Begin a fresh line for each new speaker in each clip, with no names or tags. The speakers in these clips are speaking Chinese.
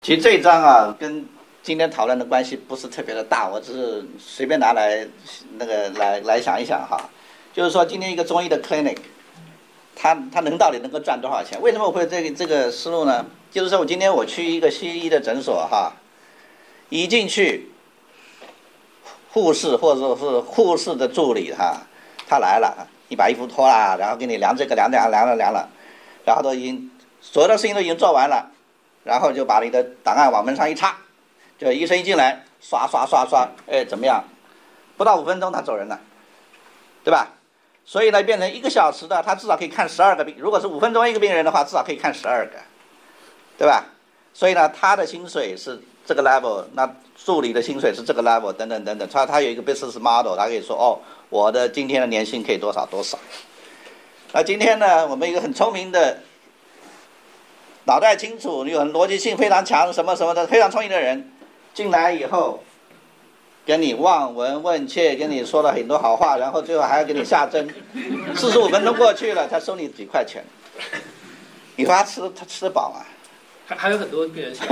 其实这一章啊，跟今天讨论的关系不是特别的大，我只是随便拿来来想一想哈。就是说，今天一个中医的 clinic， 它到底能够赚多少钱？为什么我会这个思路呢？就是说我今天我去一个西医的诊所哈，一进去，护士或者说是护士的助理哈，他来了，你把衣服脱了，然后给你量这个量了，然后都已经所有的事情都已经做完了。然后就把你的档案往门上一插，就医生一进来，刷，哎，怎么样？不到5分钟他走人了，对吧？所以呢，变成1个小时的，他至少可以看12个病。如果是5分钟一个病人的话，至少可以看12个，对吧？所以呢，他的薪水是这个 level， 那助理的薪水是这个 level， 等等。他有一个 business model， 他可以说哦，我的今天的年薪可以多少。那今天呢，我们一个很聪明的。脑袋清楚，有逻辑性非常强，什么的非常聪明的人进来以后，跟你望闻问切，跟你说了很多好话，然后最后还要给你下针，45分钟过去了，他收你几块钱，你说他吃得饱吗？
还有很多病人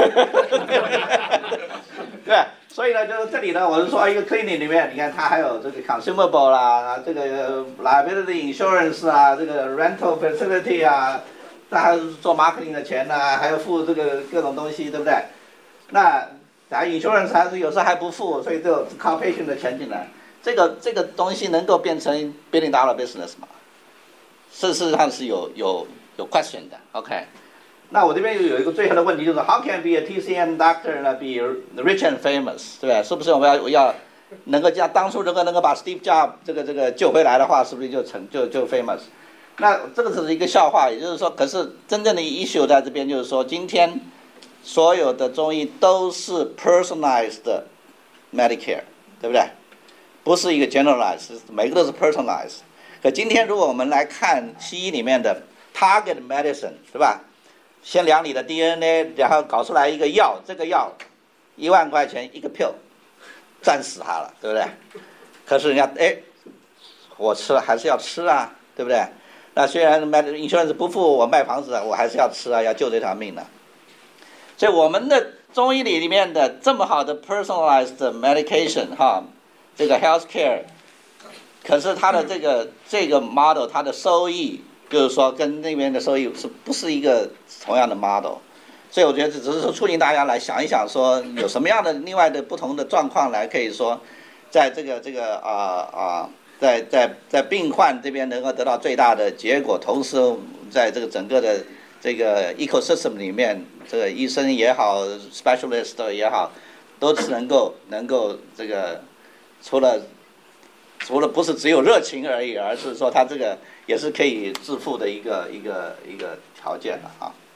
对，所以呢，就是这里呢，我是说一个 clinic 里面，你看它还有这个 consumable 啦，这个 liability insurance 啊，这个 rental facility 啊。那还是做 marketing 的钱呢，还要付这个各种东西，对不对？那insurance 还是有时候还不付，所以就靠 patient 的钱进来。这个东西能够变成 billion dollar business 吗？事实上是有 question 的。OK， 那我这边有一个最后的问题，就是 How can be a TCM doctor 呢 be rich and famous， 对不对？是不是我们要能够像当初如果能够把 Steve Jobs 这个救回来的话，是不是就famous？那这个只是一个笑话，也就是说，可是真正的 issue 在这边就是说，今天所有的中医都是 personalized Medicare， 对不对？不是一个 generalized， 每个都是 personalized。可今天如果我们来看西医里面的 target medicine， 对吧？先量你的 DNA， 然后搞出来一个药，这个药1万块钱一个 pill， 赚死他了，对不对？可是人家我吃了还是要吃啊，对不对？那虽然insurance不付我卖房子，我还是要吃啊，要救这条命的。所以我们的中医里面的这么好的 personalized medication 哈，这个 healthcare， 可是它的这个 model， 它的收益就是说跟那边的收益是不是一个同样的 model？ 所以我觉得只是说促进大家来想一想，说有什么样的另外的不同的状况来可以说，在在病患这边能够得到最大的结果，同时在这个整个的这个 ecosystem 里面，这个医生也好 ，specialist 也好，都是能够这个除了不是只有热情而已，而是说他这个也是可以致富的一个条件了啊。